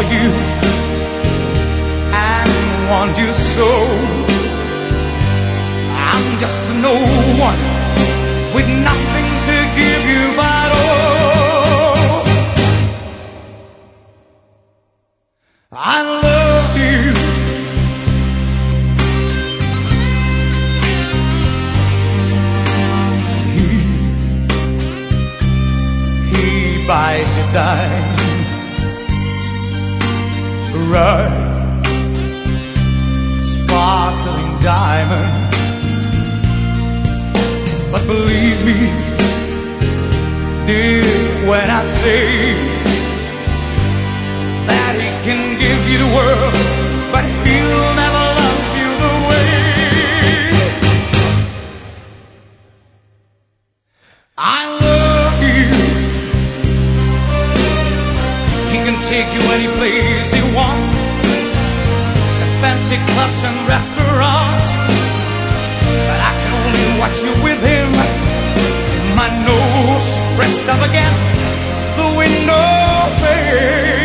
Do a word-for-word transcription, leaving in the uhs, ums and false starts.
you and want you so. I'm just a no one with nothing to give you but oh, I love you. He, he buys you dimes, right, sparkling diamonds. But believe me, dear, when I say that he can give you the world, but he'll never love you the way I love you. He can take you any place he wants, to fancy clubs and restaurants, but I can only watch you with him, my nose pressed up against the window pane.